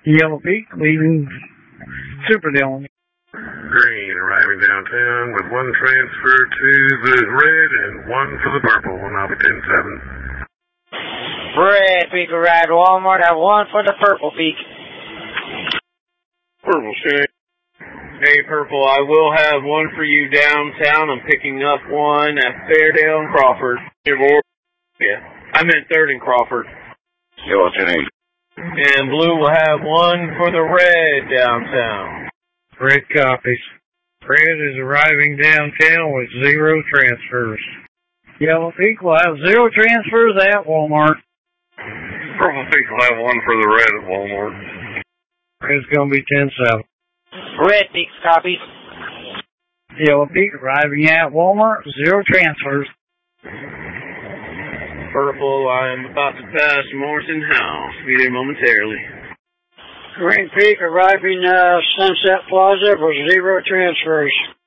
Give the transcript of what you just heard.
Yellow Peak leaving Super Dillon. Green arriving downtown with one transfer to the red and one for the purple. And I'll be 10-7. Red Peak arrived at Walmart. I have one for the Purple Peak. Purple Shank. Hey, Purple, I will have one for you downtown. I'm picking up one at Fairdale and Crawford. Yeah, I'm in 3rd and Crawford. Yellow 10-8. And Blue will have one for the red downtown. Red copies. Red is arriving downtown with 0 transfers. Yellow Peak will have 0 transfers at Walmart. Purple Peak will have one for the red at Walmart. Red's going to be 10-7. Red Peak copies. Yellow Peak arriving at Walmart, 0 transfers. Purple, I am about to pass Morrison House. Be there momentarily. Green Peak arriving Sunset Plaza for 0 transfers.